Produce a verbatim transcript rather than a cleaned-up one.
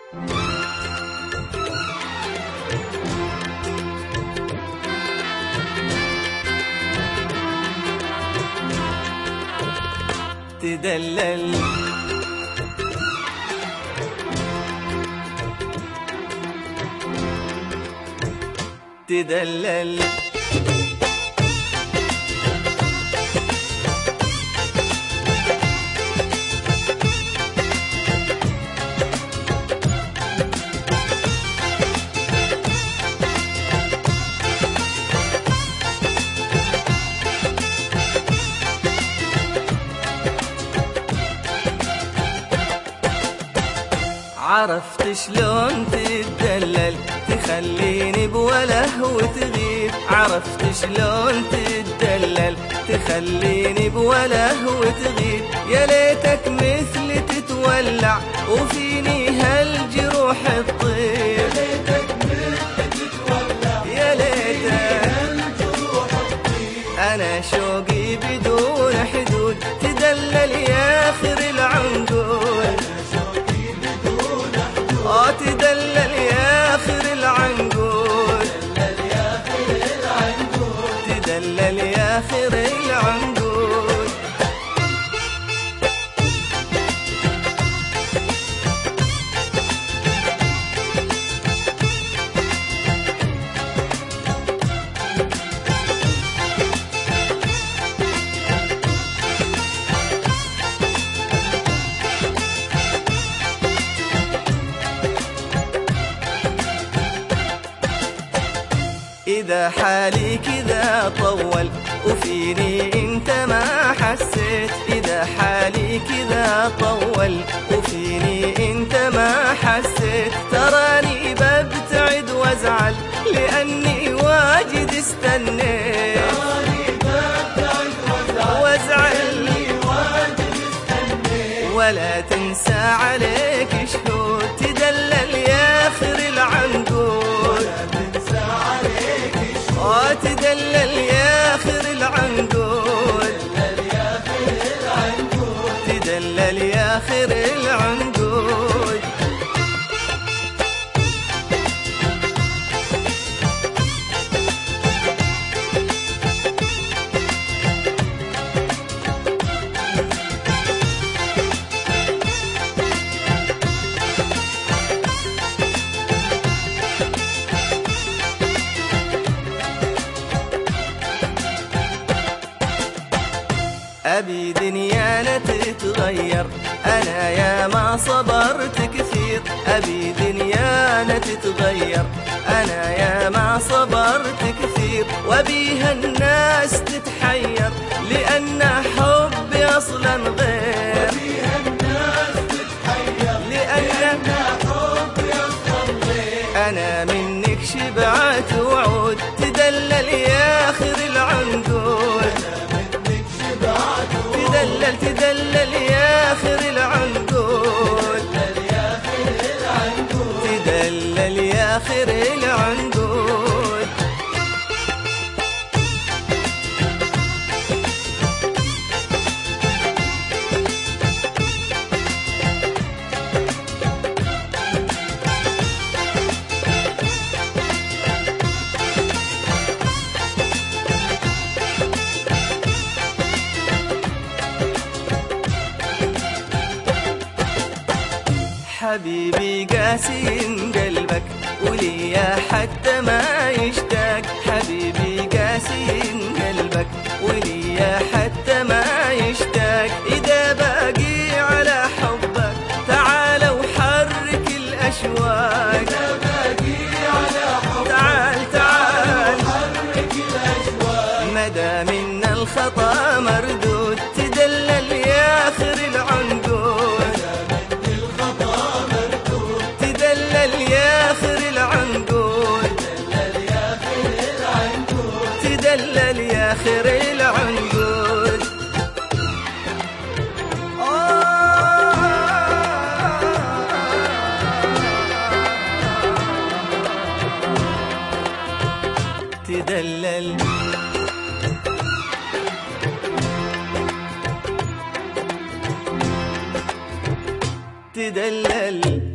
تدلل تدلل عرفت شلون تتدلل تخليني بوله وتغيب، عرفت شلون تتدلل تخليني بوله وتغيب، يا ليتك مثلي تتولع وفيني هالجروح تطيب، يا ليتك مثلي تتولع يا ليتك هالجروح تطيب، انا شوقي بدون حدود تدلل يا اخر العنقود، اه تدلل يا اخر العنقود، تدلل يا اخر العنقود. إذا حالي كذا طول وفيني انت ما حسيت، إذا حالي كذا طول وفيني انت ما حسيت، تراني ببتعد وازعل لأني واجد استنيت، تراني ببتعد وازعل لأني واجد استنيت، ولا تنسى عليك شهود تدلل يا آخر العنقود، اه تدلل يا اخر العنقود، تدلل يا اخر العنقود. أبي دنيانا تتغير أنا يا ما صبرت كثير، أبي دنيانا تتغير أنا يا ما صبرت كثير، وبيها الناس تتحير لأن حبي أصلا غير، وبيها الناس تتحير لأن حبي أصلا غير، أنا منك شبعت وعود تدلل يا آخر العنقود، تدلل تدلل يا آخر العنقود، تدلل يا آخر العنقود. حبيبي قاسي قلبك وليا حتى ما يشتاق، حبيبي قاسي قلبك وليا حتى ما يشتاق، إذا باقي على حبك تعال وحرك الأشواق، إذا باقي على حبك تعال تعال وحرك الأشواق، مدام إن الخطا مردود تدلل يا آخر العنقود، يا آخر العنقود، تدلل يا آخر العنقود. تدلل تدلل